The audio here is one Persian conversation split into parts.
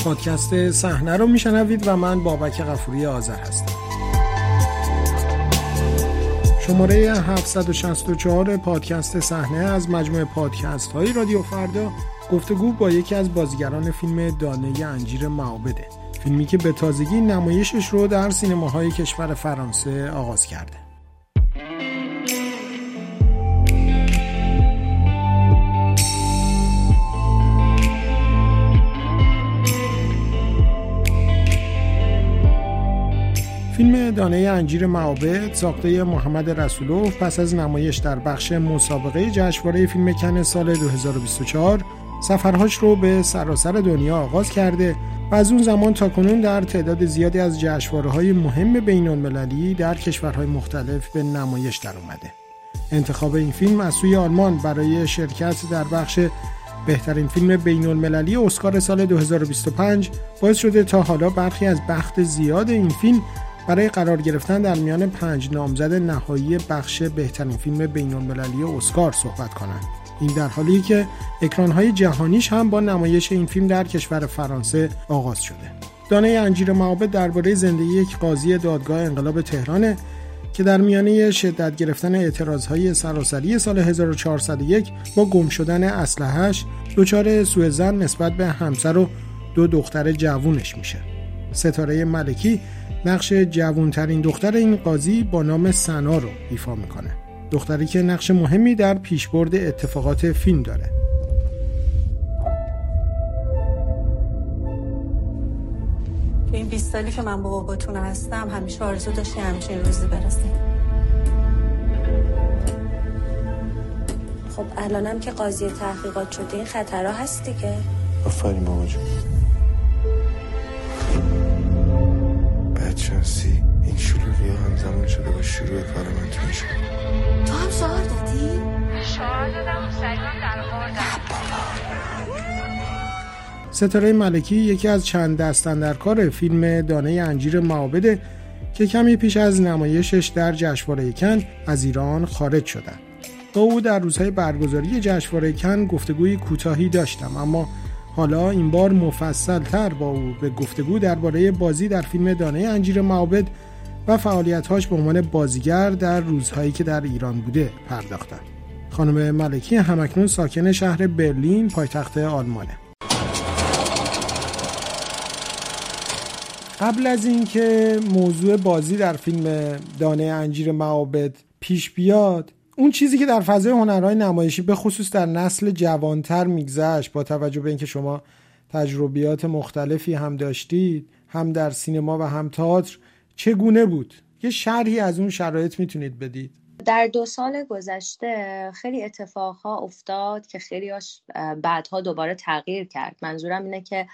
پادکست صحنه رو میشنوید و من بابک غفوری آذر هستم. شماره 764 پادکست صحنه از مجموعه پادکست های رادیو فردا گفتگو با یکی از بازیگران فیلم دانه انجیر معابده، فیلمی که به تازگی نمایشش رو در سینماهای کشور فرانسه آغاز کرده. فیلم دانه انجیر معابد ساخته محمد رسولوف پس از نمایش در بخش مسابقه جشنواره فیلم کن سال 2024 سفرهاش رو به سراسر دنیا آغاز کرده و از اون زمان تا کنون در تعداد زیادی از جشنواره‌های مهم بین‌المللی در کشورهای مختلف به نمایش در اومده. انتخاب این فیلم از سوی آلمان برای شرکت در بخش بهترین فیلم بین‌المللی اسکار سال 2025 باعث شده تا حالا برخی از بخت زیاد این فیلم برای قرار گرفتن در میان 5 نامزد نهایی بخش بهترین فیلم بین‌المللی اسکار صحبت کنند. این در حالیه که اکران‌های جهانیش هم با نمایش این فیلم در کشور فرانسه آغاز شده. دانه انجیر معابد درباره زندگی یک قاضی دادگاه انقلاب تهرانه که در میانه شدت گرفتن اعتراضهای سراسری سال 1401 با گم شدن اسلحه‌اش دچار سوء ظن نسبت به همسر و 2 دختر جوونش میشه. ستاره ملکی نقش جوانترین دختر این قاضی با نام سنا رو ایفا میکنه، دختری که نقش مهمی در پیشبرد اتفاقات فیلم داره. تو این 20 سالی که من با باباتون هستم همیشه آرزو داشتی همچین روزی برسه. خب الانم که قاضی تحقیقات شده این خطرها هست دیگه. آفرین بابا جون. بدشانسی این شروعی همزمان شده با شروع کار من تو میشه. تو هم شعار دادی؟ شعار دادم و سریعان در آوردم. ستاره ملکی یکی از چند دستاندرکار فیلم دانه انجیر معابده که کمی پیش از نمایشش در جشنواره کن از ایران خارج شدند. با او در روزهای برگزاری جشنواره کن گفتگوی کوتاهی داشتم، اما حالا این بار مفصل‌تر با او به گفتگو درباره بازی در فیلم دانه انجیر معابد و فعالیت‌هاش به عنوان بازیگر در روزهایی که در ایران بوده پرداختم. خانم ملکی همکنون ساکن شهر برلین پایتخت آلمانه. قبل از اینکه موضوع بازی در فیلم دانه انجیر معابد پیش بیاد، اون چیزی که در فضای هنرهای نمایشی به خصوص در نسل جوانتر میگذشت، با توجه به اینکه شما تجربیات مختلفی هم داشتید، هم در سینما و هم تئاتر، چگونه بود؟ یه شرحی از اون شرایط میتونید بدید؟ در 2 سال گذشته خیلی اتفاقها افتاد که خیلی‌هاش بعدها دوباره تغییر کرد. منظورم اینه که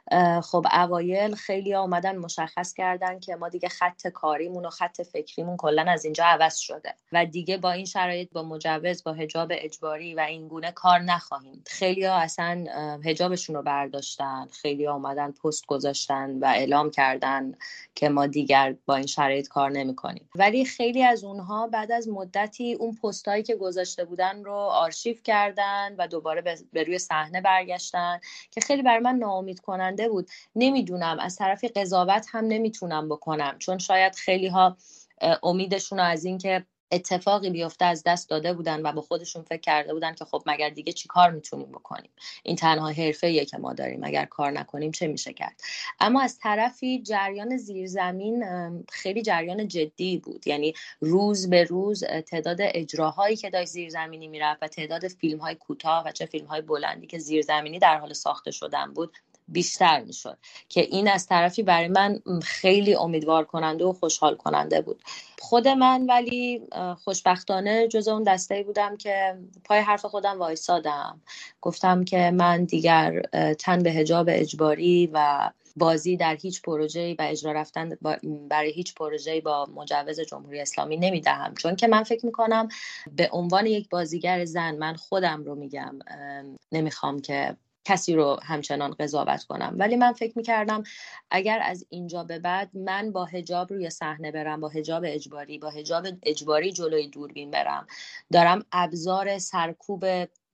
خب اوایل خیلی اومدن مشخص کردن که ما دیگه خط کاریمون و خط فکریمون کلن از اینجا عوض شده و دیگه با این شرایط با مجوز با حجاب اجباری و این گونه کار نخواهیم. خیلی ها اصلا حجابشون رو برداشتن، خیلی ها اومدن پست گذاشتن و اعلام کردن که ما دیگر با این شرایط کار نمی کنیم. ولی خیلی از اونها بعد از مدتی اون پستایی که گذاشته بودن رو آرشیو کردن و دوباره به روی صحنه برگشتن که خیلی برای من ناامید کننده بود. نمیدونم، از طرفی قضاوت هم نمیتونم بکنم، چون شاید خیلی ها امیدشون از این که اتفاقی بیفته از دست داده بودن و با خودشون فکر کرده بودن که خب مگر دیگه چی کار میتونیم بکنیم، این تنها حرفه‌ایه که ما داریم، اگر کار نکنیم چه میشه کرد. اما از طرفی جریان زیرزمین خیلی جریان جدی بود، یعنی روز به روز تعداد اجراهایی که داشت زیرزمینی میرفت و تعداد فیلم‌های کوتاه و چه فیلم‌های بلندی که زیرزمینی در حال ساخته شدن بود بیشتر میشد که این از طرفی برای من خیلی امیدوار کننده و خوشحال کننده بود. خود من ولی خوشبختانه جز اون دسته‌ای بودم که پای حرف خودم وایسادم، گفتم که من دیگر تن به حجاب اجباری و بازی در هیچ پروژه‌ای و اجرا رفتن برای هیچ پروژه‌ای با مجوز جمهوری اسلامی نمیدهم، چون که من فکر میکنم به عنوان یک بازیگر زن، من خودم رو میگم، نمیخوام که کسی رو همچنان قضاوت کنم، ولی من فکر میکردم اگر از اینجا به بعد من با حجاب روی صحنه برم، با حجاب اجباری جلوی دوربین برم، دارم ابزار سرکوب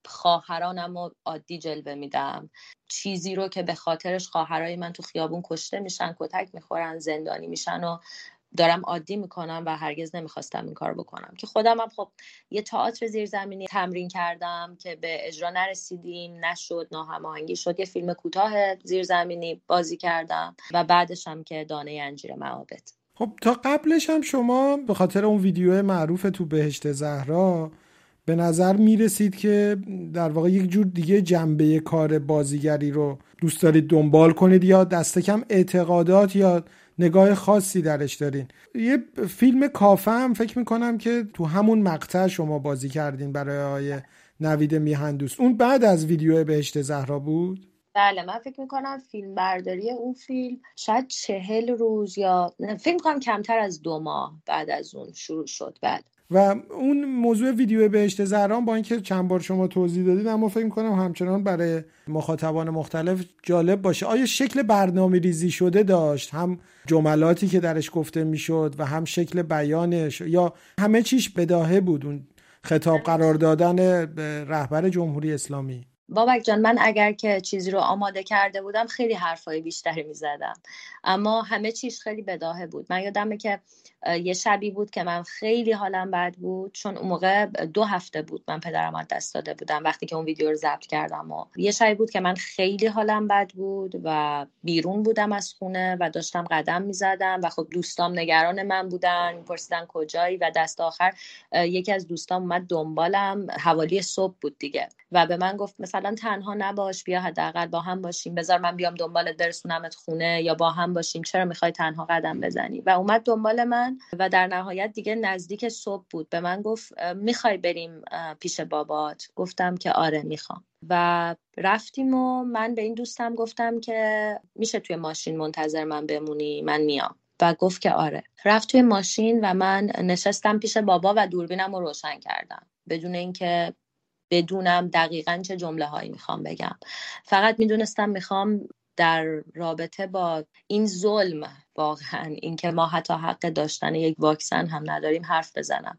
خواهرانم رو عادی جلوه میدم، چیزی رو که به خاطرش خواهرای من تو خیابون کشته میشن، کتک میخورن، زندانی میشن و دارم عادی میکنم و هرگز نمیخواستم این کار بکنم. که خودم هم خب یه تئاتر زیرزمینی تمرین کردم که به اجرا نرسیدیم، نشد، ناهماهنگی شد، یه فیلم کوتاه زیرزمینی بازی کردم و بعدش هم که دانه انجیر معابد. خب تا قبلش هم شما به خاطر اون ویدیو معروف تو بهشت زهرا به نظر میرسید که در واقع یک جور دیگه جنبه کار بازیگری رو دوست دارید دنبال کنید یا دست کم اعتقادات یا نگاه خاصی درش دارین. یه فیلم کافه هم فکر میکنم که تو همون مقطع شما بازی کردین برای آقای نوید میهندوست، اون بعد از ویدیو بهشت زهرا بود؟ بله، من فکر میکنم فیلم برداری اون فیلم شاید 40 روز یا فکر میکنم کمتر از 2 ماه بعد از اون شروع شد. بعد و اون موضوع ویدیو بهشت زهرا با اینکه چند بار شما توضیح دادید اما فکر می‌کنم همچنان برای مخاطبان مختلف جالب باشه. آیا شکل برنامه‌ریزی شده داشت، هم جملاتی که درش گفته میشد و هم شکل بیانش، یا همه چیش بداهه بود اون خطاب قرار دادن به رهبر جمهوری اسلامی؟ بابک جان، من اگر که چیزی رو آماده کرده بودم خیلی حرفای بیشتری میزدم، اما همه چیز خیلی بداهه بود. من یادمه که یه شبی بود که من خیلی حالم بد بود، چون اون موقع 2 هفته بود من پدرم از دست داده بودم وقتی که اون ویدیو رو ضبط کردم. و یه شبی بود که من خیلی حالم بد بود و بیرون بودم از خونه و داشتم قدم میزدم و خب دوستام نگران من بودن، میپرسیدن کجایی و دست آخر یکی از دوستام اومد دنبالم، حوالی صبح بود دیگه، و به من گفت مثلا تنها نباش، بیا حداقل با هم باشیم، بذار من بیام دنبالت برسونمت خونه یا با هم باشیم، چرا میخوای تنها قدم بزنی؟ و اومد دنبال من و در نهایت دیگه نزدیک صبح بود به من گفت میخوای بریم پیش بابات؟ گفتم که آره میخوام. و رفتیم و من به این دوستم گفتم که میشه توی ماشین منتظر من بمونی، من میام. و گفت که آره. رفت توی ماشین و من نشستم پیش بابا و دوربینم رو روشن کردم بدون اینکه بدونم دقیقاً چه جمله هایی میخوام بگم. فقط میدونستم میخوام در رابطه با این ظلم، واقعا این که ما حتی حق داشتن یک واکسن هم نداریم، حرف بزنم.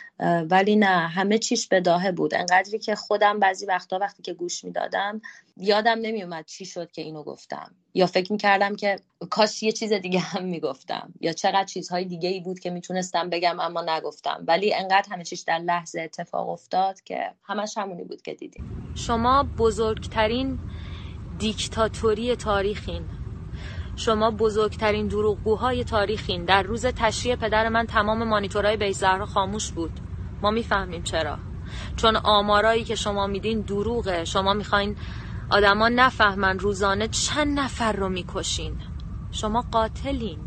ولی نه، همه چیش بداهه بود، انقدری که خودم بعضی وقتا وقتی که گوش میدادم یادم نمیومد چی شد که اینو گفتم، یا فکر میکردم که کاش یه چیز دیگه هم میگفتم، یا چقدر چیزهای دیگه ای بود که میتونستم بگم اما نگفتم. ولی انقدر همه چیش در لحظه اتفاق افتاد که همش همونی بود که دیدیم. شما بزرگترین دیکتاتوری تاریخین، شما بزرگترین دروغگوهای تاریخین. در روز تشییع پدر من تمام مانیتورهای بهشت زهرا خاموش بود. ما میفهمیم چرا، چون آمارایی که شما میدین دروغه. شما میخواین آدما نفهمن روزانه چند نفر رو میکشین. شما قاتلین.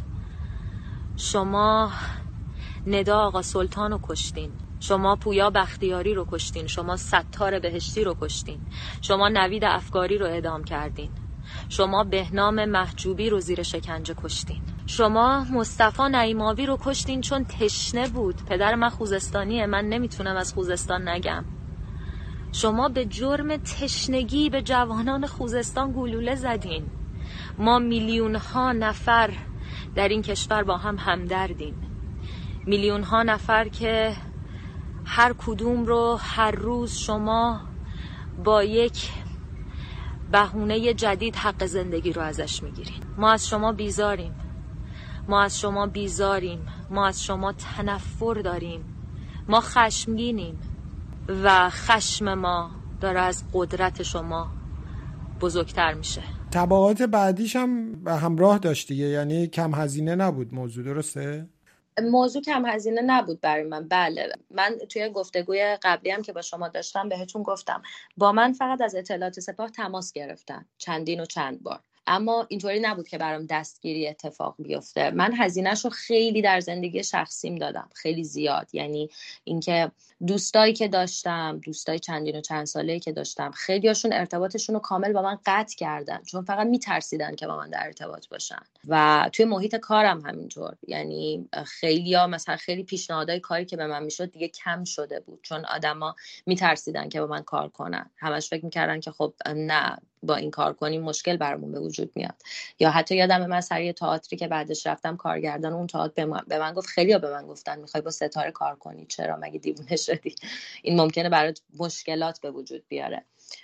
شما ندا آقا سلطان رو کشتین، شما پویا بختیاری رو کشتین، شما ستار بهشتی رو کشتین، شما نوید افکاری رو اعدام کردین، شما بهنام محجوبی رو زیر شکنجه کشتین، شما مصطفی نعیماوی رو کشتین چون تشنه بود. پدر من خوزستانیه، من نمیتونم از خوزستان نگم. شما به جرم تشنگی به جوانان خوزستان گلوله زدین. ما میلیون ها نفر در این کشور با هم همدردیم، میلیون ها نفر که هر کدوم رو هر روز شما با یک بهونه جدید حق زندگی رو ازش میگیرین. ما از شما بیزاریم، ما از شما بیزاریم، ما از شما تنفر داریم، ما خشمگینیم و خشم ما داره از قدرت شما بزرگتر میشه. تبعات بعدیش هم همراه داشت دیگه، یعنی کم هزینه نبود موضوع، درسته؟ موضوع کم هزینه نبود برای من. بله، من توی گفتگوی قبلی هم که با شما داشتم بهتون گفتم با من فقط از اطلاعات سپاه تماس گرفتن چندین و چند بار، اما اینطوری نبود که برام دستگیری اتفاق بیفته. من هزینه‌شو خیلی در زندگی شخصیم دادم، خیلی زیاد. یعنی اینکه دوستایی که داشتم، دوستای چندین و چند ساله‌ای که داشتم، خیلیاشون ارتباطشون رو کامل با من قطع کردن چون فقط میترسیدن که با من در ارتباط باشن. و توی محیط کارم همینطور، یعنی خیلیا مثلا خیلی پیشنهادهای کاری که به من میشد دیگه کم شده بود چون آدما میترسیدن که با من کار کنن. همش فکر میکردن که خب نه، با این کار کنیم مشکل برامون به وجود میاد. یا حتی یادم من سر یه تئاتری که بعدش رفتم، کارگردان اون تئاتر به من گفت، خیلیا به من گفتن میخوای با ستاره کار کنی، چرا مگه دیوونه شدی؟ این ممکنه برات مشکلات به وجود بیاره.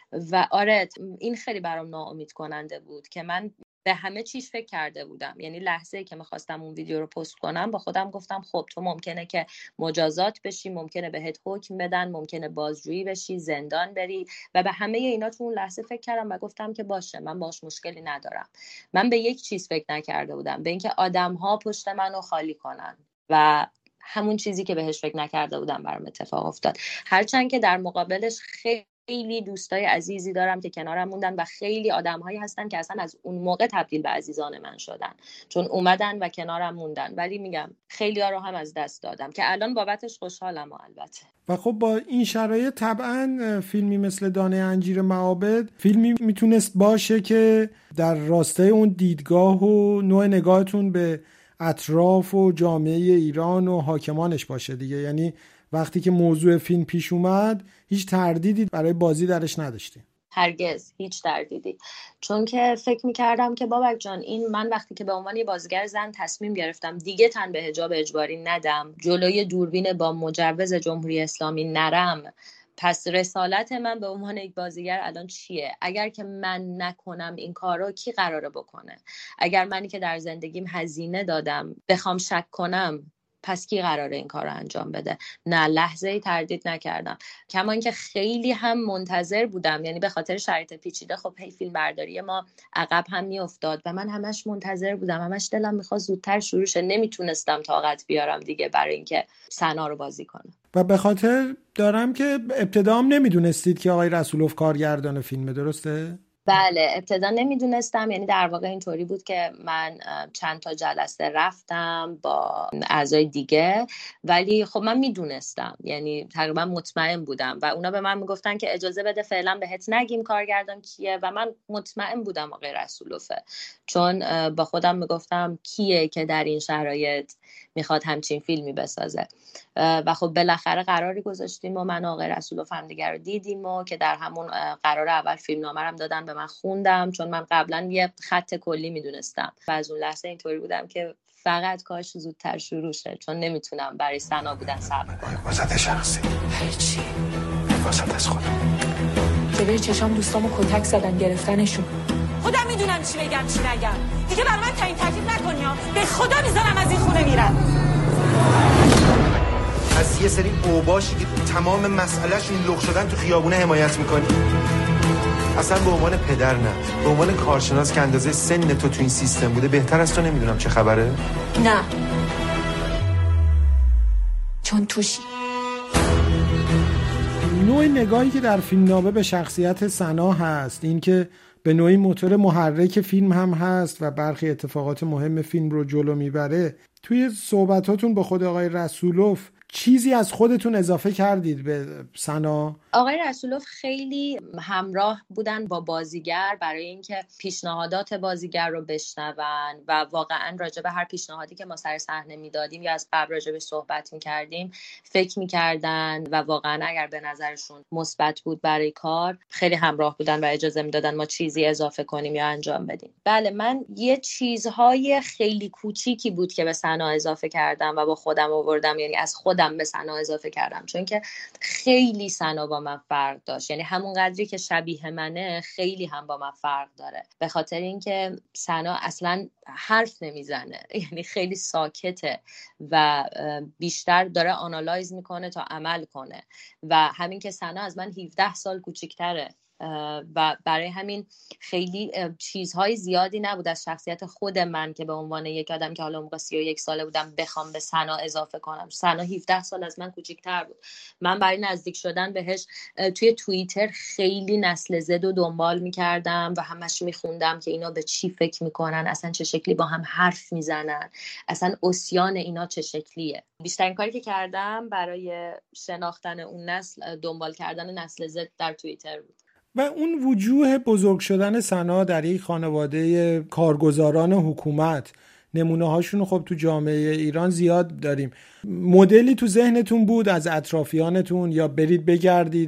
و آره این خیلی برام ناامید کننده بود که من به همه چیز فکر کرده بودم. یعنی لحظه‌ای که می‌خواستم اون ویدیو رو پست کنم با خودم گفتم خب تو ممکنه که مجازات بشی، ممکنه بهت حکم بدن، ممکنه بازجویی بشی، زندان بری، و به همه اینا تو اون لحظه فکر کردم و گفتم که باشه، من باهاش مشکلی ندارم. من به یک چیز فکر نکرده بودم، به اینکه آدم‌ها پشت منو خالی کنن، و همون چیزی که بهش فکر نکرده بودم برام اتفاق افتاد. هرچند که در مقابلش خیلی دوستای عزیزی دارم که کنارم موندن و خیلی آدم‌هایی هستن که اصلا از اون موقع تبدیل به عزیزان من شدن چون اومدن و کنارم موندن، ولی میگم خیلی‌ها رو هم از دست دادم که الان بابتش خوشحالم. البته و خب با این شرایط طبعا فیلمی مثل دانه انجیر معابد فیلمی میتونست باشه که در راستای اون دیدگاه و نوع نگاهتون به اطراف و جامعه ایران و حاکمانش باشه دیگه. یعنی وقتی که موضوع فیلم پیش اومد هیچ تردیدی برای بازی درش نداشتی؟ هرگز هیچ تردیدی، چون که فکر میکردم که بابک جان، این من وقتی که به عنوان یه بازیگر زن تصمیم گرفتم دیگه تن به حجاب اجباری ندم، جلوی دوربین با مجوز جمهوری اسلامی نرم، پس رسالت من به عنوان یک بازیگر الان چیه؟ اگر که من نکنم این کارو کی قراره بکنه؟ اگر منی که در زندگیم هزینه دادم بخوام شک کنم، پس کی قراره این کار رو انجام بده؟ نه، لحظه‌ای تردید نکردم. کما اینکه خیلی هم منتظر بودم، یعنی به خاطر شرایط پیچیده خب هی فیلم برداری ما عقب هم میافتاد و من همش منتظر بودم، همش دلم می‌خواست زودتر شروع شه. نمیتونستم طاقت بیارم دیگه برای اینکه سنا رو بازی کنم. و به خاطر دارم که ابتدا هم نمیدونستید که آقای رسولوف کارگردان فیلمه، درسته؟ بله، ابتدا نمیدونستم. یعنی در واقع اینطوری بود که من چند تا جلسه رفتم با اعضای دیگه، ولی خب من میدونستم، یعنی تقریبا مطمئن بودم و اونا به من میگفتن که اجازه بده فعلا بهت نگیم کارگردان کیه، و من مطمئن بودم آقای رسولوفه، چون با خودم میگفتم کیه که در این شرایط میخواد همچین فیلمی بسازه. و خب بالاخره قراری گذاشتیم و من و آقای رسولوف هم دیگر رو دیدیم و که در همون قرار اول فیلمنامه‌ام دادن به من، خوندم چون من قبلا یه خط کلی میدونستم و از اون لحظه اینطوری بودم که فقط کاش زودتر شروع شه، چون نمیتونم برای سنا بودن صبر کنم. واسط شخصی هیچی، واسط از خودم جلوی چشام دوستامو کتک زدن گرفتنشون. خودم میدونم چی بگم چی نگم، دیگه برای من تعیین تکلیف نکنی ها، به خدا میذارم از این خونه میرم. از یه سری اوباشی که تمام مسئلهشون لخ شدن تو خیابونه حمایت میکنی؟ اصلا به عنوان پدر نه، به عنوان کارشناس که اندازه سن تو این سیستم بوده بهتر از تو نمیدونم چه خبره؟ نه، چون توشی. نوع نگاهی که در فیلمنامه به شخصیت سنا هست، این که به نوعی موتور محرک فیلم هم هست و برخی اتفاقات مهم فیلم رو جلو میبره، توی صحبتاتون با خود آقای رسولوف چیزی از خودتون اضافه کردید به سنا؟ آقای رسولوف خیلی همراه بودن با بازیگر برای اینکه پیشنهادات بازیگر رو بشنون و واقعا راجع به هر پیشنهادی که ما سر صحنه میدادیم یا از قبل راجع به صحبت میکردیم فکر میکردن و واقعا اگر به نظرشون مثبت بود برای کار خیلی همراه بودن و اجازه میدادن ما چیزی اضافه کنیم یا انجام بدیم. بله، من یه چیزهای خیلی کوچیکی بود که به سنا اضافه کردم و با خودم آوردم، یعنی از خودم به سنا اضافه کردم، چون که خیلی سنا با من فرق داشت. یعنی همون قدری که شبیه منه خیلی هم با من فرق داره، به خاطر اینکه سنا اصلا حرف نمیزنه، یعنی خیلی ساکته و بیشتر داره آنالایز میکنه تا عمل کنه و همین که سنا از من 17 سال کوچیک‌تره و برای همین خیلی چیزهای زیادی نبود از شخصیت خود من که به عنوان یک آدم که حالا موقع 31 ساله بودم بخوام به سنا اضافه کنم. سنا 17 سال از من کوچیک‌تر بود. من برای نزدیک شدن بهش توی توییتر خیلی نسل زد رو دنبال می‌کردم و همش می‌خوندم که اینا به چی فکر می‌کنن، اصلا چه شکلی با هم حرف می‌زنن، اصلا عصیان اینا چه شکلیه. بیشترین کاری که کردم برای شناختن اون نسل دنبال کردن نسل زد در توییتر بود. و اون وجوه بزرگ شدن سنا در یک خانواده کارگزاران حکومت، نمونه هاشون خب تو جامعه ایران زیاد داریم. مدلی تو ذهنتون بود از اطرافیانتون یا برید بگردید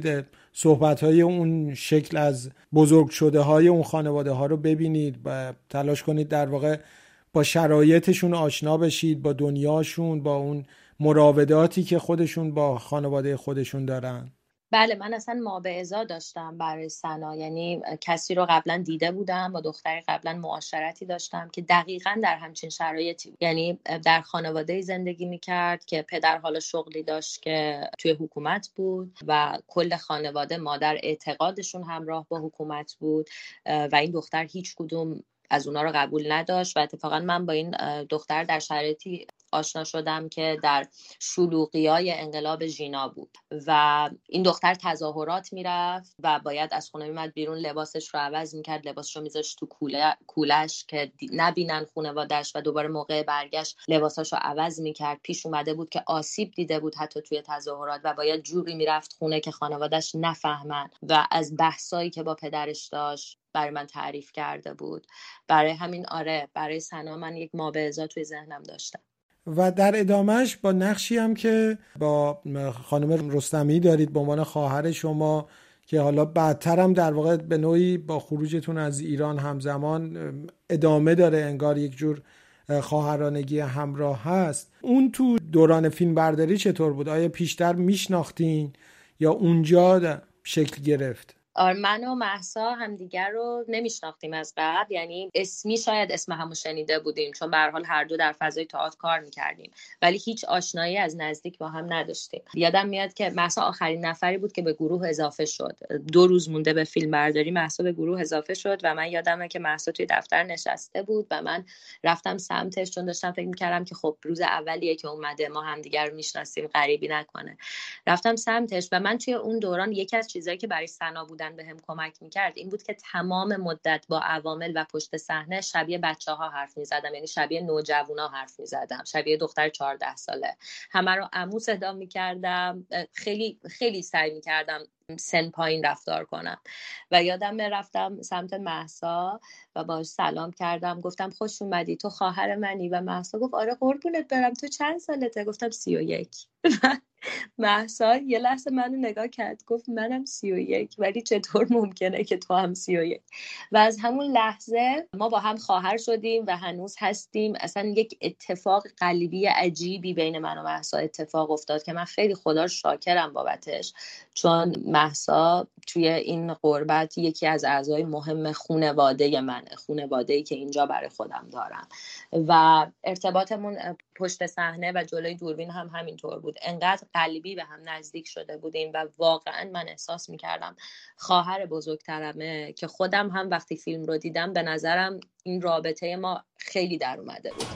صحبت‌های اون شکل از بزرگ شده های اون خانواده ها رو ببینید و تلاش کنید در واقع با شرایطشون آشنا بشید، با دنیاشون، با اون مراوداتی که خودشون با خانواده خودشون دارن. بله، من اصلا مابعضا داشتم برای سنا، یعنی کسی رو قبلا دیده بودم، با دختری قبلا معاشرتی داشتم که دقیقاً در همچین شرایطی، یعنی در خانواده‌ای زندگی میکرد که پدر حالا شغلی داشت که توی حکومت بود و کل خانواده مادر اعتقادشون همراه با حکومت بود و این دختر هیچ کدوم از اونا رو قبول نداشت و اتفاقا من با این دختر در شرایطی آشنا شدم که در شلوغی‌های انقلاب ژینا بود و این دختر تظاهرات میرفت و باید از خونه میمد بیرون، لباسش رو عوض میکرد، لباسش رو میذاشت تو کولش که نبینن خانواده‌اش و دوباره موقع برگشت لباساش رو عوض میکرد. پیش اومده بود که آسیب دیده بود حتی توی تظاهرات و باید جوری میرفت خونه که خانواده‌اش نفهمن و از بحثایی که با پدرش داشت برای من تعریف کرده بود. برای همین برای سنا من یک مابعضا توی ذهنم داشتم. و در ادامهش با نقشی هم که با خانم رستمی دارید به عنوان خواهر شما که حالا بعدتر هم در واقع به نوعی با خروجتون از ایران همزمان ادامه داره، انگار یک جور خواهرانگی همراه هست. اون تو دوران فیلم برداری چطور بود؟ آیا پیشتر میشناختین یا اونجا شکل گرفت؟ من و مهسا همدیگر رو نمیشناختیم از قبل، یعنی اسمی شاید اسم همو شنیده بودیم چون به هر حال هر دو در فضای تئاتر کار میکردیم ولی هیچ آشنایی از نزدیک با هم نداشتیم. یادم میاد که مهسا آخرین نفری بود که به گروه اضافه شد. 2 روز مونده به فیلم برداری مهسا به گروه اضافه شد و من یادمه که مهسا توی دفتر نشسته بود و من رفتم سمتش چون داشتم فکر میکردم که خب روز اولیه که اومده، ما همدیگر رو میشناسیم، غریبی نکنه. رفتم سمتش و من توی اون دوران یکی از چیزایی که برای سنا بودن به هم کمک میکرد این بود که تمام مدت با عوامل و پشت صحنه شبیه بچه‌ها حرف میزدم، یعنی شبیه نوجوانا حرف میزدم، شبیه دختر 14 ساله. همه رو عمو صدا میکردم، خیلی خیلی سعی میکردم سن پایین رفتار کنم و یادم رفتم سمت مهسا و باهاش سلام کردم، گفتم خوش اومدی، تو خواهر منی؟ و مهسا گفت آره قربونت برم، تو چند سالته؟ گفتم 31. مهسا یه لحظه منو نگاه کرد گفت منم 31 ولی چطور ممکنه که تو هم 31؟ و از همون لحظه ما با هم خواهر شدیم و هنوز هستیم. اصلا یک اتفاق قلبی عجیبی بین من و مهسا اتفاق افتاد که من خیلی خدا رو شاکرم بابتش، چون مهسا توی این غربت یکی از اعضای مهم خانواده منه، خانواده‌ای که اینجا برای خودم دارم و ارتباطمون پشت صحنه و جلوی دوربین هم همینطور بود. انقدر قلبی به هم نزدیک شده بودیم و واقعا من احساس میکردم خواهر بزرگترمه که خودم هم وقتی فیلم رو دیدم به نظرم این رابطه ما خیلی در اومده بود.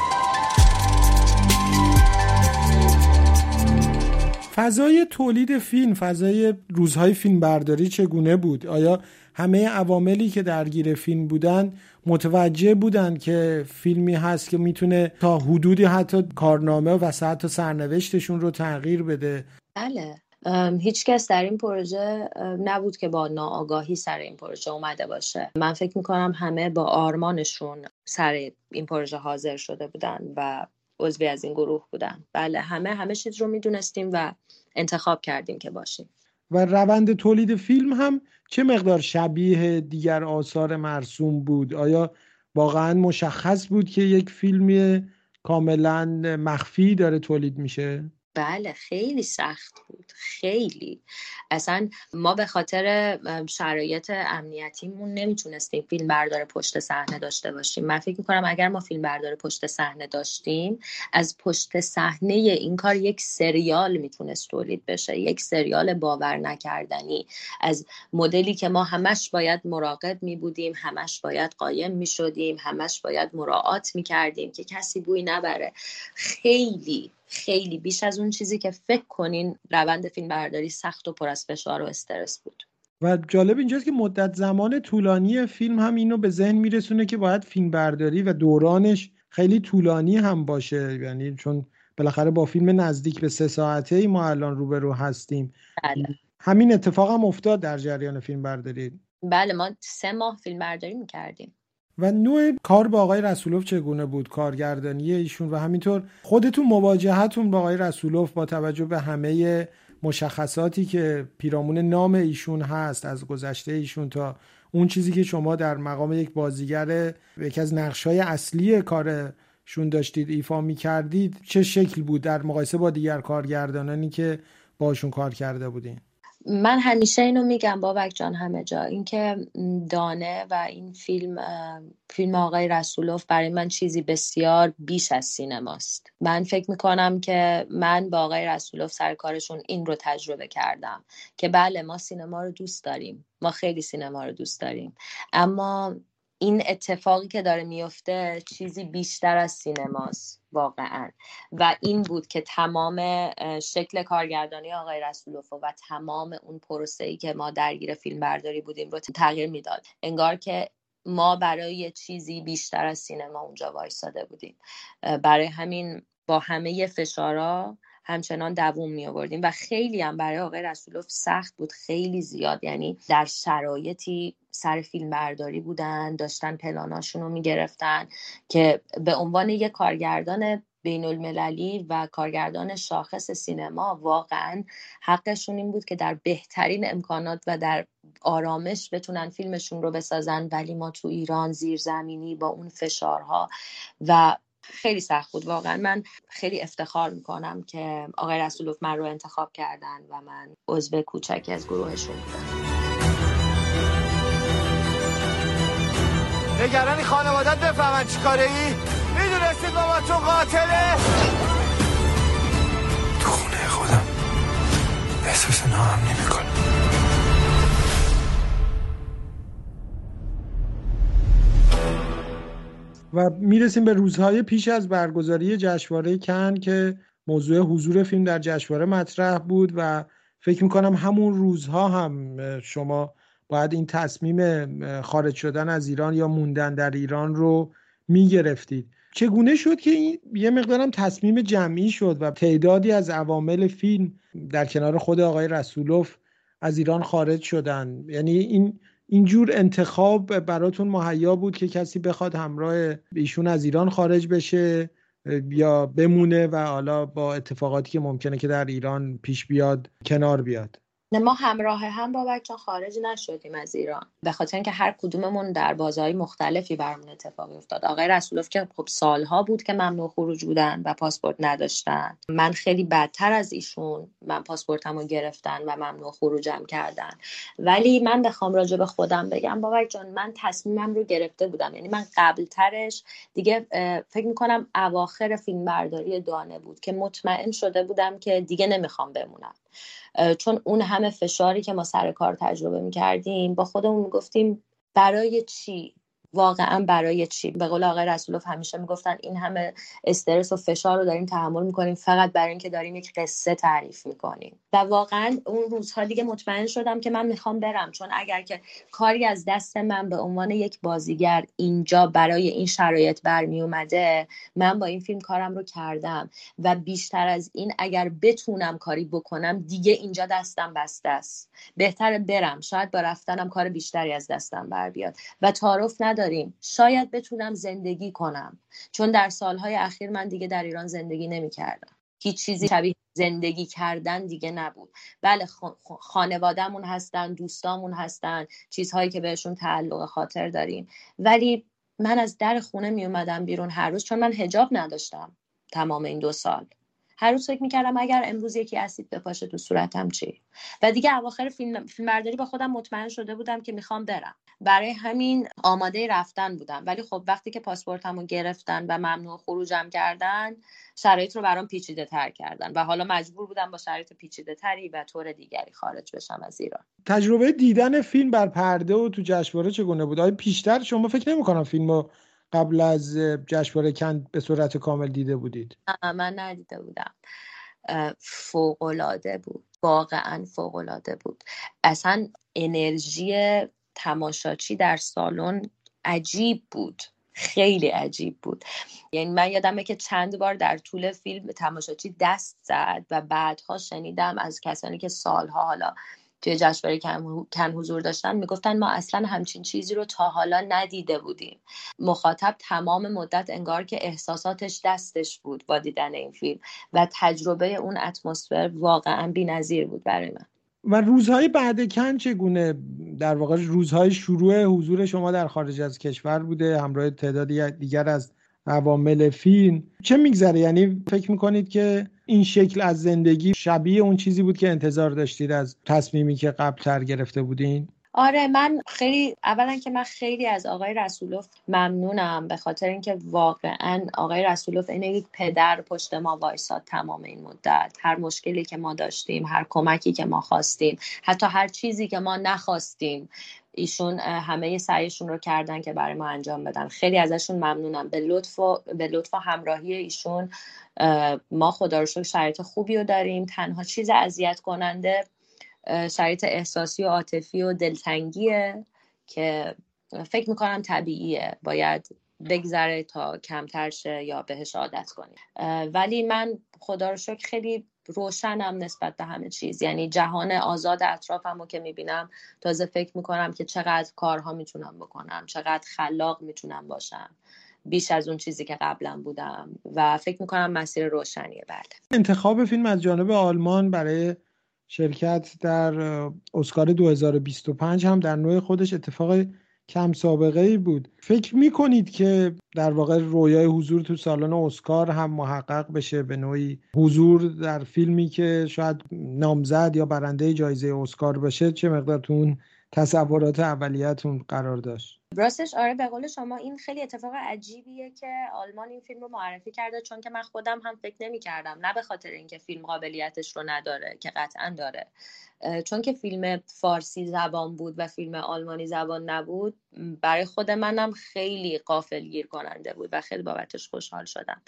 فضای تولید فیلم، فضای روزهای فیلم برداری چگونه بود؟ آیا همه عواملی که درگیر فیلم بودن متوجه بودن که فیلمی هست که میتونه تا حدودی حتی کارنامه و حتی سرنوشتشون رو تغییر بده؟ بله، هیچ کس در این پروژه نبود که با ناآگاهی سر این پروژه اومده باشه. من فکر میکنم همه با آرمانشون سر این پروژه حاضر شده بودن و عضوی از این گروه بودن. بله، همه چیز رو میدونستیم و انتخاب کردیم که باشیم. و روند تولید فیلم هم چه مقدار شبیه دیگر آثار مرسوم بود؟ آیا واقعا مشخص بود که یک فیلمی کاملا مخفی داره تولید میشه؟ بله، خیلی سخت بود، خیلی. اصلا ما به خاطر شرایط امنیتیمون نمیتونستیم فیلم بردار پشت صحنه داشته باشیم. من فکر میکنم اگر ما فیلم بردار پشت صحنه داشتیم، از پشت صحنه این کار یک سریال میتونست تولید بشه، یک سریال باور نکردنی، از مدلی که ما همش باید مراقب میبودیم، همش باید قایم میشدیم، همش باید مراعات میکردیم که کسی بوی نبره. خیلی خیلی بیش از اون چیزی که فکر کنین روند فیلم برداری سخت و پر از فشار و استرس بود. و جالب اینجاست که مدت زمان طولانی فیلم هم اینو به ذهن میرسونه که باید فیلم برداری و دورانش خیلی طولانی هم باشه، یعنی چون بالاخره با فیلم نزدیک به 3 ساعته ما الان روبرو هستیم. بله. همین اتفاق هم افتاد در جریان فیلم برداری. بله، ما 3 ماه فیلم برداری میکردیم. و نوع کار با آقای رسولوف چگونه بود؟ کارگردانی ایشون و همینطور خودتون مواجهتون با آقای رسولوف با توجه به همه مشخصاتی که پیرامون نام ایشون هست، از گذشته ایشون تا اون چیزی که شما در مقام یک بازیگر یکی از نقش‌های اصلی کارشون داشتید ایفا می‌کردید، چه شکل بود در مقایسه با دیگر کارگردانانی که باشون کار کرده بودین؟ من همیشه اینو میگم بابک جان همه جا، اینکه دانه و این فیلم آقای رسولوف برای من چیزی بسیار بیش از سینماست. من فکر میکنم که من با آقای رسولوف سر کارشون این رو تجربه کردم که بله ما سینما رو دوست داریم، ما خیلی سینما رو دوست داریم، اما این اتفاقی که داره میفته چیزی بیشتر از سینماست واقعا. و این بود که تمام شکل کارگردانی آقای رسولوف و تمام اون پروسه‌ای که ما درگیر فیلم برداری بودیم رو تغییر میداد. انگار که ما برای چیزی بیشتر از سینما اونجا وایساده بودیم. برای همین با همه فشارها همچنان دووم می آوردیم و خیلی هم برای آقای رسولوف سخت بود، خیلی زیاد. یعنی در شرایطی سر فیلم برداری بودن، داشتن پلاناشون رو می گرفتن که به عنوان یک کارگردان بین المللی و کارگردان شاخص سینما واقعا حقشون این بود که در بهترین امکانات و در آرامش بتونن فیلمشون رو بسازن، ولی ما تو ایران زیرزمینی با اون فشارها و خیلی سخت بود. واقعا من خیلی افتخار میکنم که آقای رسولوف من رو انتخاب کردن و من عضو کوچکی از گروهشون بودم. نگرانی خانوادت بفهمن چی کاره ای؟ میدونستید بابا تو قاتله؟ تو خونه خودم احساس ناامنی میکنم. و میرسیم به روزهای پیش از برگزاری جشنواره کن که موضوع حضور فیلم در جشنواره مطرح بود و فکر میکنم همون روزها هم شما باید این تصمیم خارج شدن از ایران یا موندن در ایران رو میگرفتید. چگونه شد که این یه مقدارم تصمیم جمعی شد و تعدادی از عوامل فیلم در کنار خود آقای رسولوف از ایران خارج شدن؟ یعنی اینجور انتخاب براتون مهیا بود که کسی بخواد همراه ایشون از ایران خارج بشه یا بمونه و حالا با اتفاقاتی که ممکنه که در ایران پیش بیاد کنار بیاد؟ نه، ما همراه هم بابک جان خارج نشدیم از ایران، به خاطر اینکه هر کدوممون در بازهای مختلفی برامون اتفاق افتاد. آقای رسولوف که خب سالها بود که ممنوع خروج بودن و پاسپورت نداشتن. من خیلی بدتر از ایشون، من پاسپورتمو گرفتن و ممنوع خروجم کردن. ولی من بخوام راجع به خودم بگم بابک جان، من تصمیمم رو گرفته بودم. یعنی من قبل ترش دیگه فکر میکنم اواخر فیلم برداری دانه بود که مطمئن شده بودم که دیگه نمیخوام بمونم، چون اون همه فشاری که ما سر کار تجربه میکردیم با خودمون میگفتیم برای چی؟ واقعا برای چی؟ به قول آقای رسولوف همیشه میگفتن این همه استرس و فشار رو داریم تحمل میکنیم فقط برای اینکه داریم یک قصه تعریف میکنیم. و واقعا اون روزها دیگه مطمئن شدم که من میخوام برم، چون اگر که کاری از دست من به عنوان یک بازیگر اینجا برای این شرایط برمی اومده، من با این فیلم کارم رو کردم و بیشتر از این اگر بتونم کاری بکنم دیگه اینجا دستم بسته است. بهتره برم، شاید با رفتنم کار بیشتری از دستم بر بیاد و تعارف نداریم، شاید بتونم زندگی کنم، چون در سالهای اخیر من دیگه در ایران زندگی نمی کردم. هیچ چیزی شبیه زندگی کردن دیگه نبود. بله خانوادهمون هستن، دوستامون هستن، چیزهایی که بهشون تعلق خاطر داریم، ولی من از در خونه می اومدم بیرون هر روز، چون من حجاب نداشتم تمام این 2 سال. هر روز فکر میکردم اگر امروز یکی اسید بپاشه تو صورتم چی؟ و دیگه اواخر فیلم برداری با خودم مطمئن شده بودم که میخوام برم. برای همین آماده رفتن بودم. ولی خب وقتی که پاسپورتمو گرفتن و ممنوع خروجم کردن، شرایط رو برام پیچیده تر کردن و حالا مجبور بودم با شرایط پیچیده تری و طور دیگری خارج بشم از ایران. تجربه دیدن فیلم بر پرده و تو جشنواره چگونه بود؟ آیا پیشتر شما فکر نمی‌کنم فیلمو قبل از جشنواره کن به صورت کامل دیده بودید؟ من ندیده بودم. فوق‌العاده بود، واقعا فوق‌العاده بود. اصلا انرژی تماشاچی در سالن عجیب بود، خیلی عجیب بود. یعنی من یادمه که چند بار در طول فیلم تماشاچی دست زد و بعدها شنیدم از کسانی که سالها حالا توی جشنواره کن حضور داشتن میگفتن ما اصلا همچین چیزی رو تا حالا ندیده بودیم. مخاطب تمام مدت انگار که احساساتش دستش بود با دیدن این فیلم و تجربه اون اتمسفر واقعا بی‌نظیر بود برای من. و روزهای بعد کن چگونه؟ در واقع روزهای شروع حضور شما در خارج از کشور بوده همراه تعدادی دیگر از عوامل فیلم. چه میگذره؟ یعنی فکر میکنید که این شکل از زندگی شبیه اون چیزی بود که انتظار داشتید از تصمیمی که قبل‌تر گرفته بودین؟ آره، من خیلی از آقای رسولوف ممنونم، به خاطر اینکه واقعا آقای رسولوف اینه یک پدر پشت ما وایساد تمام این مدت. هر مشکلی که ما داشتیم، هر کمکی که ما خواستیم، حتی هر چیزی که ما نخواستیم، ایشون همه سعیشون رو کردن که برای ما انجام بدن. خیلی ازشون ممنونم. به لطف و همراهی ایشون ما خدا رو شکر شرایط خوبی رو داریم. تنها چیز اذیت کننده شرایط احساسی و عاطفی و دلتنگیه که فکر میکنم طبیعیه، باید بگذره تا کمتر شه یا بهش عادت کنیم. ولی من خدا رو شکر خیلی روشنم نسبت به همه چیز. یعنی جهان آزاد اطرافمو که میبینم تازه فکر میکنم که چقدر کارها میتونم بکنم، چقدر خلاق میتونم باشم، بیش از اون چیزی که قبلا بودم و فکر میکنم مسیر روشنیه. بله. انتخاب فیلم از جانب آلمان برای شرکت در اسکار 2025 هم در نوع خودش اتفاق کم سابقه ای بود. فکر میکنید که در واقع رویای حضور تو سالن اسکار هم محقق بشه، به نوعی حضور در فیلمی که شاید نامزد یا برنده جایزه اسکار بشه؟ چه مقدار تو اون تصورات اولیه‌تون قرار داشت؟ راستش آره، به قول شما این خیلی اتفاق عجیبیه که آلمان این فیلم رو معرفی کرده، چون که من خودم هم فکر نمی کردم، نه به خاطر اینکه فیلم قابلیتش رو نداره که قطعا داره، چون که فیلم فارسی زبان بود و فیلم آلمانی زبان نبود، برای خود منم خیلی غافلگیر کننده بود و خیلی بابتش خوشحال شدم.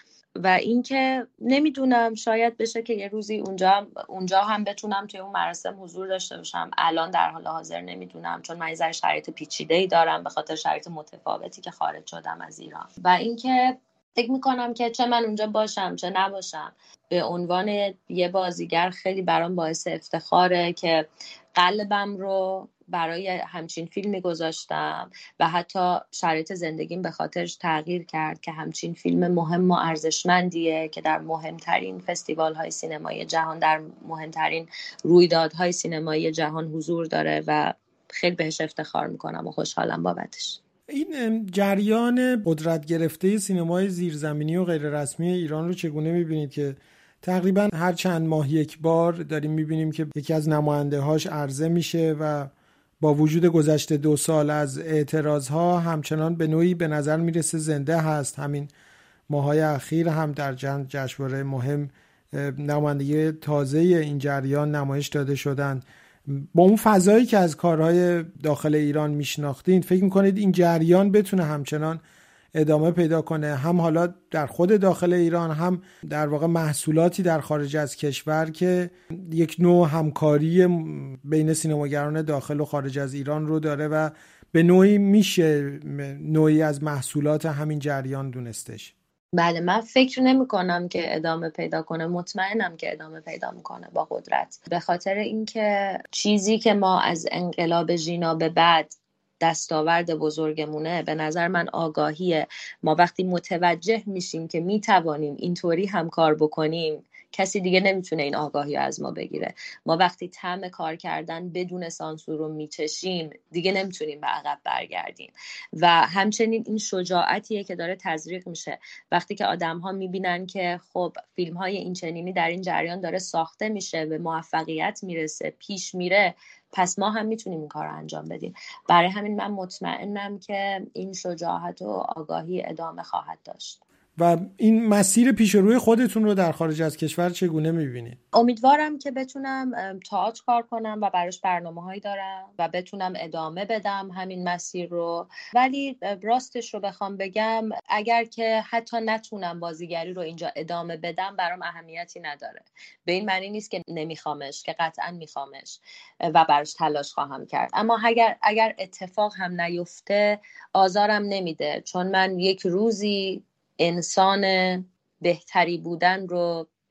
و اینکه نمیدونم شاید بشه که یه روزی اونجا هم بتونم توی اون مراسم حضور داشته باشم. الان در حال حاضر نمیدونم، چون من یه ذره شرایط پیچیده‌ای دارم به خاطر شرایط متفاوتی که خارج شدم از ایران. و اینکه فکر میکنم که چه من اونجا باشم چه نباشم، به عنوان یه بازیگر خیلی برام باعث افتخاره که قلبم رو برای همچین فیلمی گذاشتم و حتی شرایط زندگیم به خاطرش تغییر کرد که همچین فیلم مهم و ارزشمندیه که در مهمترین فستیوال‌های سینمایی جهان، در مهمترین رویدادهای سینمایی جهان حضور داره و خیلی بهش افتخار میکنم و خوشحالم بابتش. این جریان قدرت گرفته سینمای زیرزمینی و غیر رسمی ایران رو چگونه میبینید که تقریبا هر چند ماه یک بار داریم میبینیم که یکی از نماینده‌هاش عرضه میشه و با وجود گذشته 2 سال از اعتراضها همچنان به نوعی به نظر میرسه زنده هست. همین ماهای اخیر هم در جشنواره مهم نمایندگی تازه این جریان نمایش داده شدند. با اون فضایی که از کارهای داخل ایران میشناختین، فکر میکنید این جریان بتونه همچنان ادامه پیدا کنه، هم حالا در خود داخل ایران، هم در واقع محصولاتی در خارج از کشور که یک نوع همکاری بین سینماگران داخل و خارج از ایران رو داره و به نوعی میشه نوعی از محصولات همین جریان دونستش؟ بله، من فکر نمی کنم که ادامه پیدا کنه، مطمئنم که ادامه پیدا میکنه با قدرت، به خاطر اینکه چیزی که ما از انقلاب ژینا به بعد دستاورد بزرگمونه به نظر من آگاهیه. ما وقتی متوجه میشیم که میتوانیم اینطوری هم کار بکنیم، کسی دیگه نمیتونه این آگاهی از ما بگیره. ما وقتی طعم کار کردن بدون سانسور رو میچشیم دیگه نمیتونیم به عقب برگردیم. و همچنین این شجاعتیه که داره تزریق میشه وقتی که آدم‌ها میبینن که خب فیلم‌های این چنینی در این جریان داره ساخته میشه، به موفقیت میرسه، پیش میره، پس ما هم میتونیم این کار رو انجام بدیم. برای همین من مطمئنم که این شجاعت و آگاهی ادامه خواهد داشت. و این مسیر پیش روی خودتون رو در خارج از کشور چگونه میبینید؟ امیدوارم که بتونم تئاتر کار کنم و براش برنامه‌هایی دارم و بتونم ادامه بدم همین مسیر رو. ولی راستش رو بخوام بگم، اگر که حتی نتونم بازیگری رو اینجا ادامه بدم برام اهمیتی نداره. به این معنی نیست که نمیخوامش، که قطعا میخوامش و براش تلاش خواهم کرد. اما اگر اتفاق هم نیفته آزارم نمیده، چون من یک روزی انسان بهتری بودن رو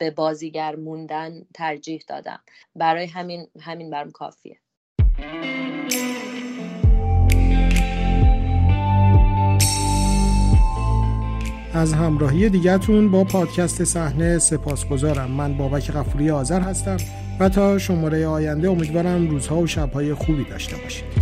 به بازیگر موندن ترجیح دادم. برای همین برام کافیه. از همراهی دیگه‌تون با پادکست صحنه سپاسگزارم. من بابک غفوری آذر هستم و تا شماره آینده امیدوارم روزها و شب‌های خوبی داشته باشید.